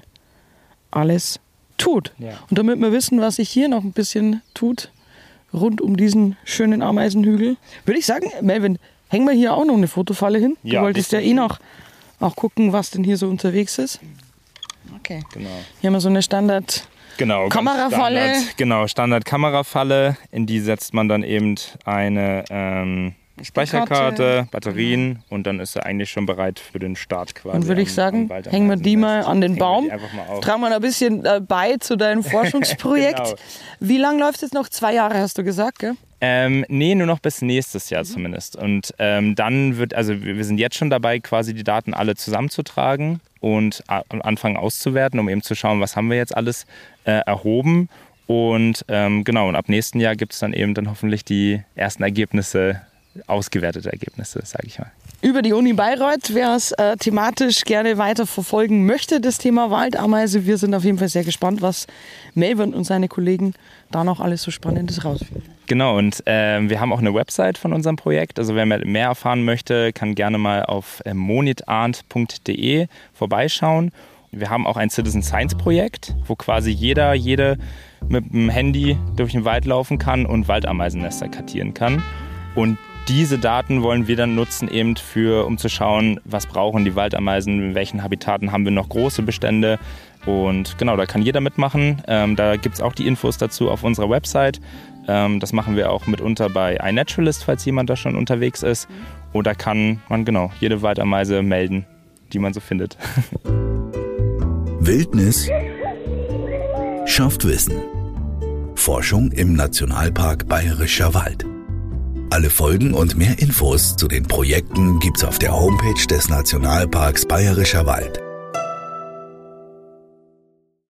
alles tut. Ja. Und damit wir wissen, was sich hier noch ein bisschen tut, rund um diesen schönen Ameisenhügel, würde ich sagen, Melvin, hängen wir hier auch noch eine Fotofalle hin? Du ja, wolltest ja eh noch auch gucken, was denn hier so unterwegs ist. Okay. Genau. Hier haben wir so eine Standard genau, Kamerafalle. Standard, genau, Standard-Kamerafalle. In die setzt man dann eben eine ähm, Speicherkarte, Batterien und dann ist er eigentlich schon bereit für den Start quasi. Und würde ich sagen, hängen wir die mal an den Baum. Tragen wir ein bisschen bei zu deinem Forschungsprojekt. Genau. Wie lange läuft es jetzt noch? Zwei Jahre hast du gesagt, gell? Ähm, nee, nur noch bis nächstes Jahr mhm. zumindest. Und ähm, dann wird, also wir sind jetzt schon dabei, quasi die Daten alle zusammenzutragen und a- anfangen auszuwerten, um eben zu schauen, was haben wir jetzt alles äh, erhoben. Und ähm, genau, und ab nächsten Jahr gibt es dann eben dann hoffentlich die ersten Ergebnisse, ausgewertete Ergebnisse, sage ich mal. Über die Uni Bayreuth, wer es äh, thematisch gerne weiter verfolgen möchte, das Thema Waldameise. Wir sind auf jeden Fall sehr gespannt, was Melvin und seine Kollegen da noch alles so Spannendes rausfinden. Genau, und äh, wir haben auch eine Website von unserem Projekt. Also wer mehr erfahren möchte, kann gerne mal auf äh, monitarnt punkt de vorbeischauen. Wir haben auch ein Citizen Science Projekt, wo quasi jeder, jede mit dem Handy durch den Wald laufen kann und Waldameisennester kartieren kann. Und diese Daten wollen wir dann nutzen, eben für, um zu schauen, was brauchen die Waldameisen, in welchen Habitaten haben wir noch große Bestände. Und genau, da kann jeder mitmachen. Ähm, da gibt es auch die Infos dazu auf unserer Website. Ähm, das machen wir auch mitunter bei iNaturalist, falls jemand da schon unterwegs ist. Oder kann man genau jede Waldameise melden, die man so findet. Wildnis schafft Wissen. Forschung im Nationalpark Bayerischer Wald. Alle Folgen und mehr Infos zu den Projekten gibt's auf der Homepage des Nationalparks Bayerischer Wald.